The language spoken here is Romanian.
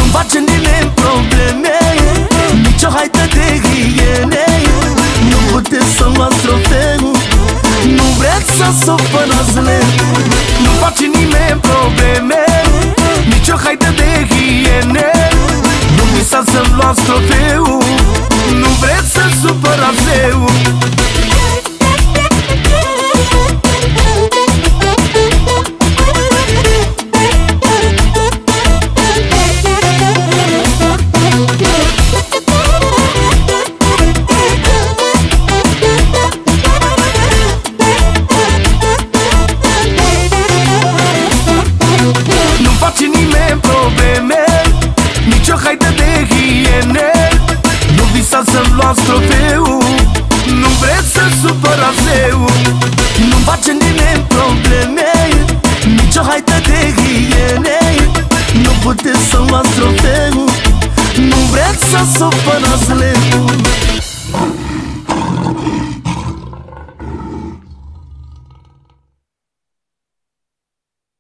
Nu-mi face nimeni probleme, nici o haită de hiene. Nu puteți să luați trofeu, nu vreți să supărați lemn. Nu face nimeni probleme, nici o haită de hiene. Nu visați să luați trofeu, nu vreți să supărați eu. Nici o haită de hiene. Nu visați să luați trofeu, nu vreți să supărați eu. Nu-mi face nimeni probleme, nici o haită de hiene. Nu puteți să luați trofeu, nu vreți să supărați eu.